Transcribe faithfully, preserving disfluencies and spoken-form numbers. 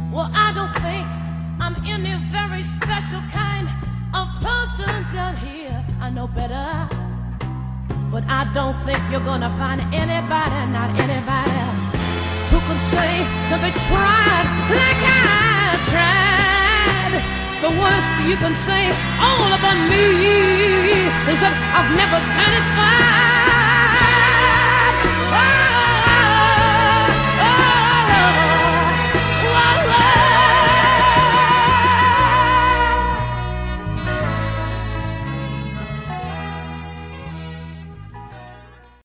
Well, I don't think I'm any very special kind of person down here. I know better. But I don't think you're gonna find anybody, not anybody, who can say that they tried like I tried. The worst you can say all about me is that I've never satisfied. Oh,